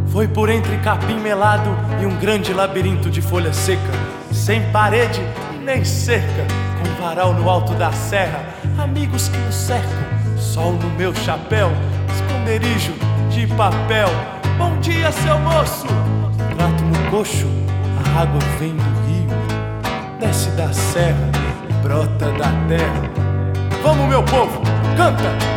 Foi por entre capim melado e um grande labirinto de folha seca, sem parede nem cerca, com varal no alto da serra, amigos que nos cercam, sol no meu chapéu, esconderijo de papel. Bom dia, seu moço! Prato no coxo, a água vem do rio, desce da serra, brota da terra. Vamos, meu povo, canta!